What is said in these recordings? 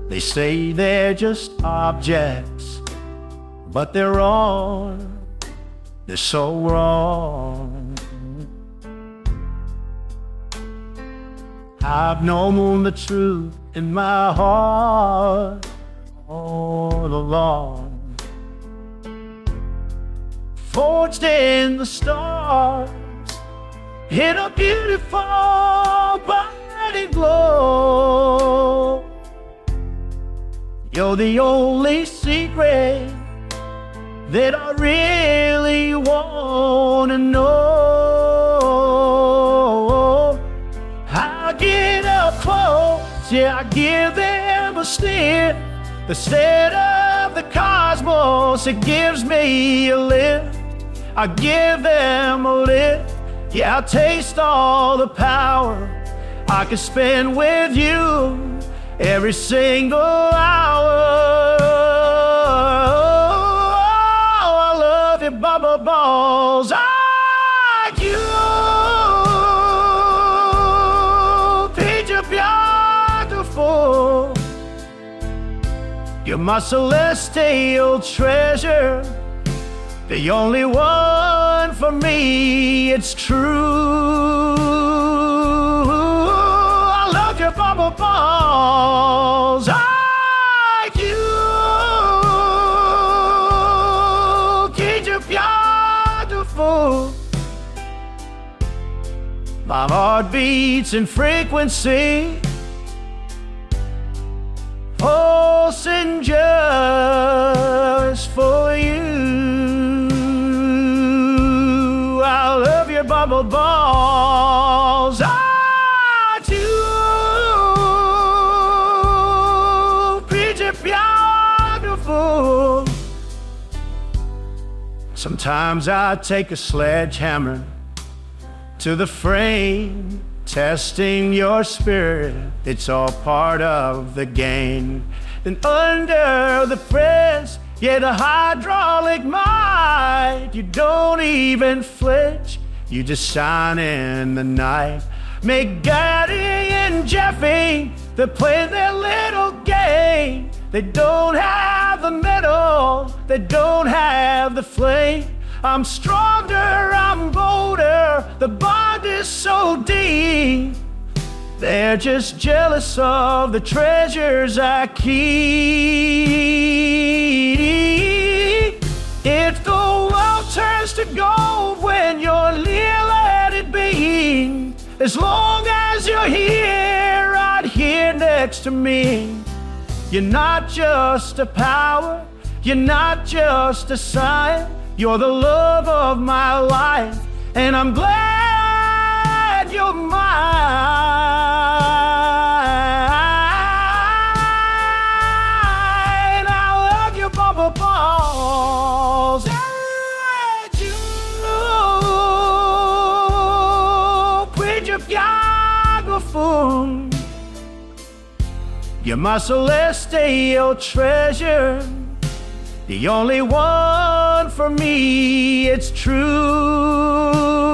They say they're just objects, but they're wrong. They're so wrong. I've known the truth in my heart all along. Forged in the stars, in a beautiful burning glow. You're the only secret that I really want to know. I get up close, yeah, I give them a stare. The state of the cosmos, it gives me a lift. I give them a lift. Yeah, I taste all the power I could spend with you every single hour. Oh, I love your bubble balls. Like you, Peter, beautiful. You're my celestial treasure, the only one for me, it's true. I love your bubble balls. Like you, you're beautiful. My heart beats in frequency, pulsing just for you. I love your bubble balls. I do. Pretty beautiful. Sometimes I take a sledgehammer to the frame, testing your spirit, it's all part of the game. Then under the press, yeah, the hydraulic might, you don't even flinch, you just shine in the night. Make Gaddy and Jeffy, they play their little game. They don't have the metal, they don't have the flame. I'm stronger, I'm bolder, the bond is so deep. They're just jealous of the treasures I keep. If the world turns to gold when you're near, let it be. As long as you're here, right here next to me. You're not just a power, you're not just a sign. You're the love of my life, and I'm glad you're mine. I love your bubble balls. I do. Pretty beautiful. You're my celestial treasure, the only one for me, it's true.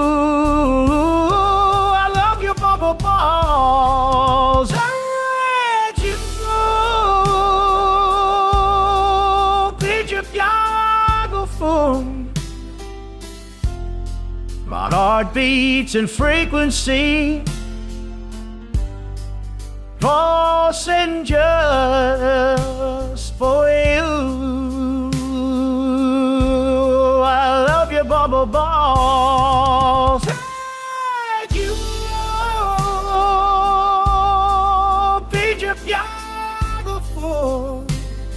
I love your bubble balls. I do. Picture beautiful. My heart beats in frequency, pulsing just for you. Bubble balls. Thank you, Peter, beautiful.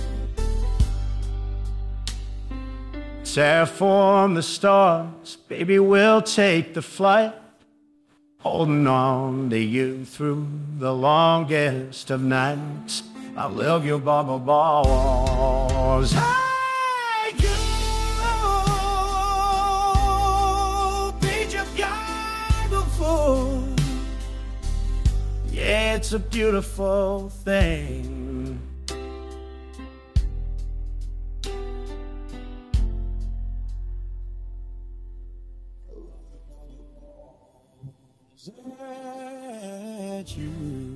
Terraform the stars, baby, we'll take the flight. Holding on to you through the longest of nights. I love your bubble balls. Yeah, it's a beautiful thing. That you